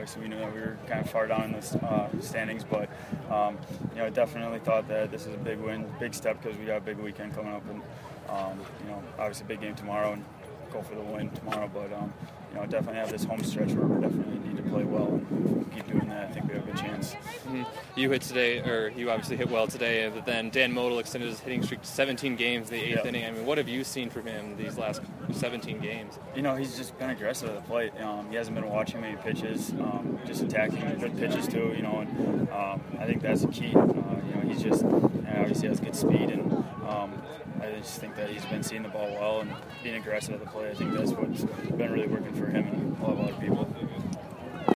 obviously we knew that we were kind of far down in the standings, but definitely thought that this is a big win, big step because we got a big weekend coming up, and obviously a big game tomorrow and go for the win tomorrow. But definitely have this home stretch where we definitely need to play well, and keep doing that. I think we have a good chance. Mm-hmm. You obviously hit well today, but then Dan Model extended his hitting streak to 17 games in the eighth inning. I mean, what have you seen from him these last 17 games? He's just been aggressive at the plate. He hasn't been watching many pitches, just attacking good pitches too. And I think that's the key. He's just obviously has good speed, and I just think that he's been seeing the ball well and being aggressive at the plate. I think that's what's been really working for him and a lot of other people.